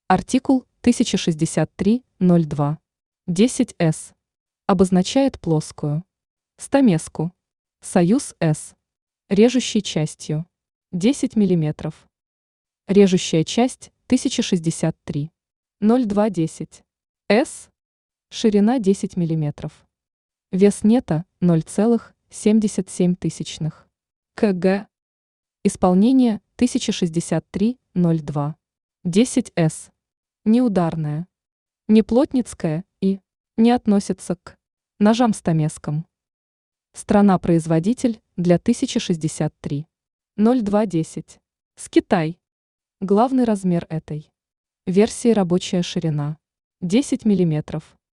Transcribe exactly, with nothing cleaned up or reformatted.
Артикул тысяча шестьдесят три ноль два. десять эс. Обозначает плоскую стамеску. Союз С. Режущей частью десять миллиметров. Режущая часть тысяча шестьдесят три ноль два десять. С. Ширина десять миллиметров. Вес нета ноль целых семьдесят семь тысячных кг. Исполнение тысяча шестьдесят три ноль два. десять эс. Неударная, неплотницкая и не относится к ножам-стамескам. Страна-производитель для тысяча шестьдесят три ноль два десять. С Китай. Главный размер этой версии рабочая ширина десять миллиметров.